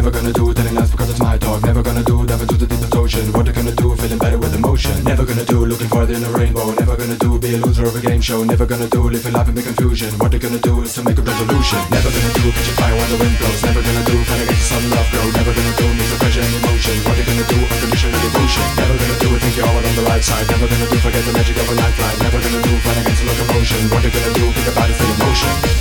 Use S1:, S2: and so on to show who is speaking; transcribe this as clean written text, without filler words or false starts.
S1: Never gonna do telling lies because it's my talk. Never gonna do dive into the deepest ocean. What they gonna do, feeling better with emotion. Never gonna do looking farther in the rainbow. Never gonna do be a loser of a game show. Never gonna do live a life in the confusion. What they gonna do is to make a resolution. Never gonna do catch a fire when the wind blows. Never gonna do fight against the sun love grow. Never gonna do meet the pressure and emotion. What they gonna do unconditional devotion. Never gonna do think you're all on the right side. Never gonna do forget the magic of a lifeline. Never gonna do fight against the locomotion. What they gonna do think about it, feel emotion.